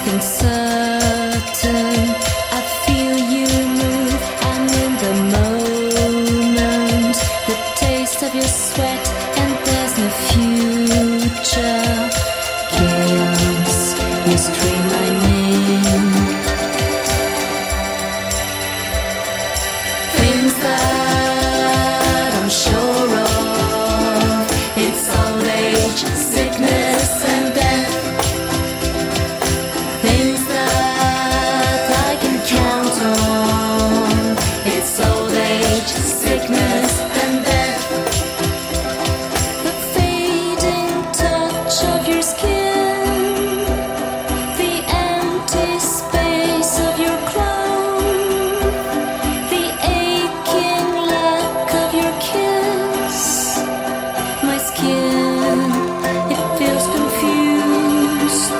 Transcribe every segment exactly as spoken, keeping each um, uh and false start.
nothing certain. I feel you move, I'm in the moment. The taste of your sweat, and there's no future. Chaos, you scream my name. Things that I'm sure of, it's old age, sickness and death. Things that I can count on, it's old age, sickness and death. The fading touch of your skin, the empty space of your clothes, the aching lack of your kiss. My skin, it feels confused.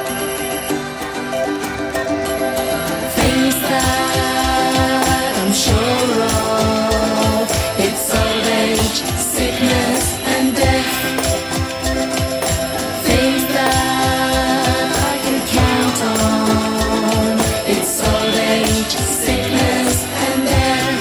Things that I'm sure of, it's old age, sickness and death. Things that I can count on, it's old age, sickness and death.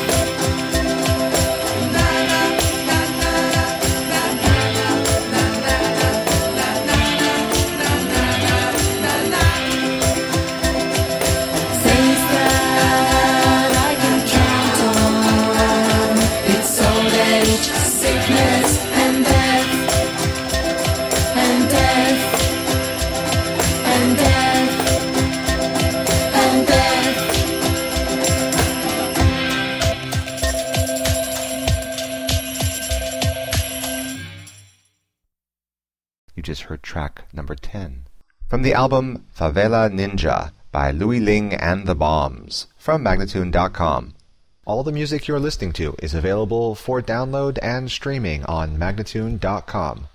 Things that I can count on, it's old age, sickness and death, and death, and death, and death. You just heard track number ten. From the album Favela Ninja by Louis Ling and the Bombs from Magnatune dot com. All the music you're listening to is available for download and streaming on Magnatune dot com.